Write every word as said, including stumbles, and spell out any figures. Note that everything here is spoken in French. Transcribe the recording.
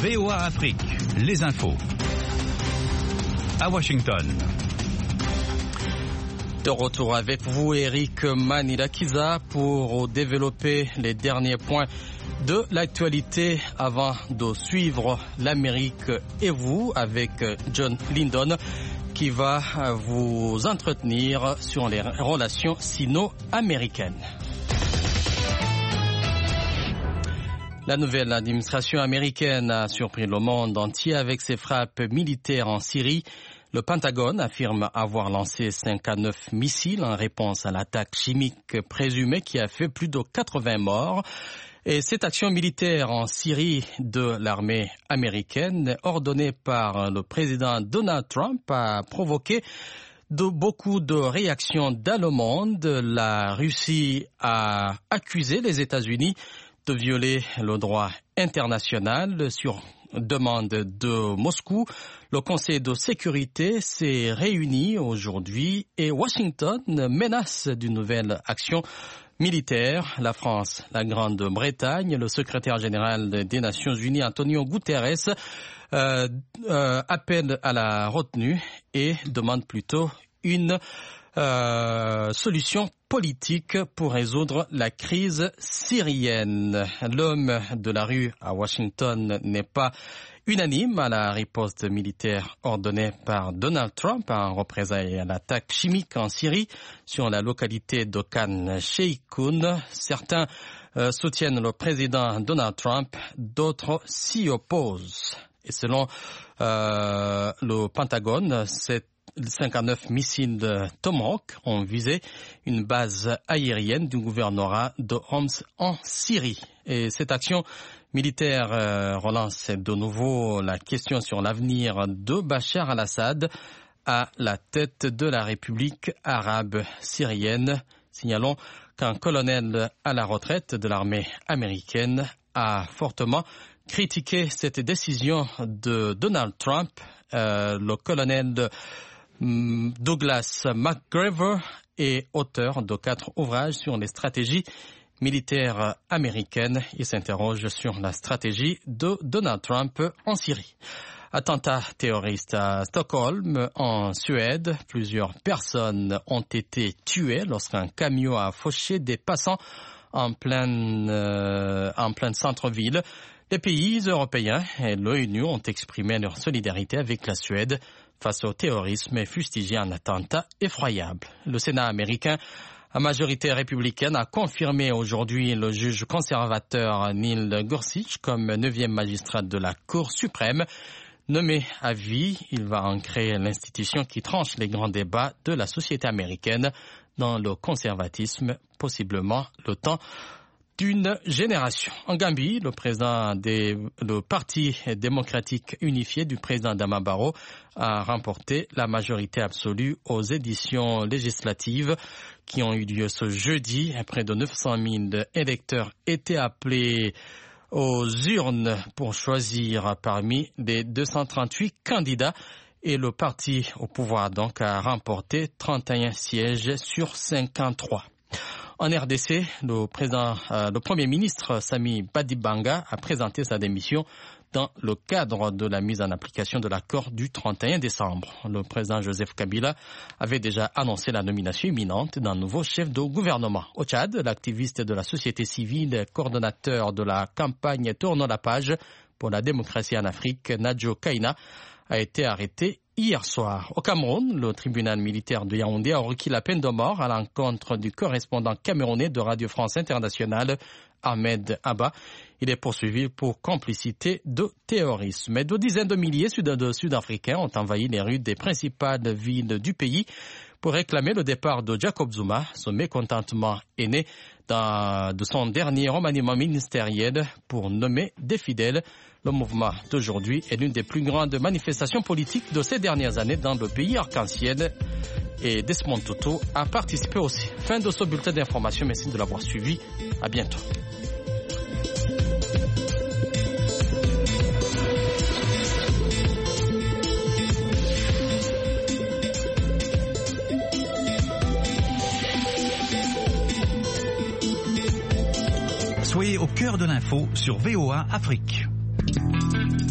V O A Afrique, les infos. À Washington. De retour avec vous, Eric Manilakiza, pour développer les derniers points de l'actualité avant de suivre l'Amérique et vous avec John Lindon qui va vous entretenir sur les relations sino-américaines. La nouvelle administration américaine a surpris le monde entier avec ses frappes militaires en Syrie. Le Pentagone affirme avoir lancé cinquante-neuf missiles en réponse à l'attaque chimique présumée qui a fait plus de quatre-vingts morts. Et cette action militaire en Syrie de l'armée américaine, ordonnée par le président Donald Trump, a provoqué de beaucoup de réactions dans le monde. La Russie a accusé les États-Unis de violer le droit international sur demande de Moscou. Le Conseil de sécurité s'est réuni aujourd'hui et Washington menace d'une nouvelle action militaire. La France, la Grande-Bretagne, le secrétaire général des Nations Unies, Antonio Guterres, euh, euh, appelle à la retenue et demande plutôt une euh, solution politique pour résoudre la crise syrienne. L'homme de la rue à Washington n'est pas unanime à la riposte militaire ordonnée par Donald Trump en représailles à l'attaque chimique en Syrie sur la localité de Khan Sheikhoun. Certains euh, soutiennent le président Donald Trump, d'autres s'y opposent. Et selon euh, le Pentagone, cette cinquante-neuf missiles de Tomahawk ont visé une base aérienne du gouvernorat de Homs en Syrie. Et cette action militaire euh, relance de nouveau la question sur l'avenir de Bachar al-Assad à la tête de la République arabe syrienne. Signalons qu'un colonel à la retraite de l'armée américaine a fortement critiqué cette décision de Donald Trump. Euh, le colonel de Douglas McGregor est auteur de quatre ouvrages sur les stratégies militaires américaines. Il s'interroge sur la stratégie de Donald Trump en Syrie. Attentat terroriste à Stockholm, en Suède. Plusieurs personnes ont été tuées lorsqu'un camion a fauché des passants en plein, euh, en plein centre-ville. Les pays européens et l'ONU ont exprimé leur solidarité avec la Suède face au terrorisme et fustigé un attentat effroyable. Le Sénat américain, à majorité républicaine, a confirmé aujourd'hui le juge conservateur Neil Gorsuch comme neuvième magistrat de la Cour suprême. Nommé à vie, il va ancrer l'institution qui tranche les grands débats de la société américaine dans le conservatisme, possiblement le temps d'une génération. En Gambie, le président des, le Parti démocratique unifié du président Adama Barrow a remporté la majorité absolue aux éditions législatives qui ont eu lieu ce jeudi. Près de neuf cent mille électeurs étaient appelés aux urnes pour choisir parmi les deux cent trente-huit candidats et le parti au pouvoir donc a remporté trente et un sièges sur cinquante-trois. En R D C, le, président, euh, le Premier ministre Sami Badibanga a présenté sa démission dans le cadre de la mise en application de l'accord du trente et un décembre. Le président Joseph Kabila avait déjà annoncé la nomination imminente d'un nouveau chef de gouvernement. Au Tchad, l'activiste de la société civile, coordonnateur de la campagne Tournons la page pour la démocratie en Afrique, Nadjo Kaina, a été arrêté hier soir. Au Cameroun, le tribunal militaire de Yaoundé a requis la peine de mort à l'encontre du correspondant camerounais de Radio France Internationale, Ahmed Abba. Il est poursuivi pour complicité de terrorisme. Et de dizaines de milliers de Sud-Africains ont envahi les rues des principales villes du pays pour réclamer le départ de Jacob Zuma. Ce mécontentement est né dans, de son dernier remaniement ministériel pour nommer des fidèles. Le mouvement d'aujourd'hui est l'une des plus grandes manifestations politiques de ces dernières années dans le pays arc-en-ciel. Et Desmond Tutu a participé aussi. Fin de ce bulletin d'information. Merci de l'avoir suivi. À bientôt. Soyez au cœur de l'info sur V O A Afrique.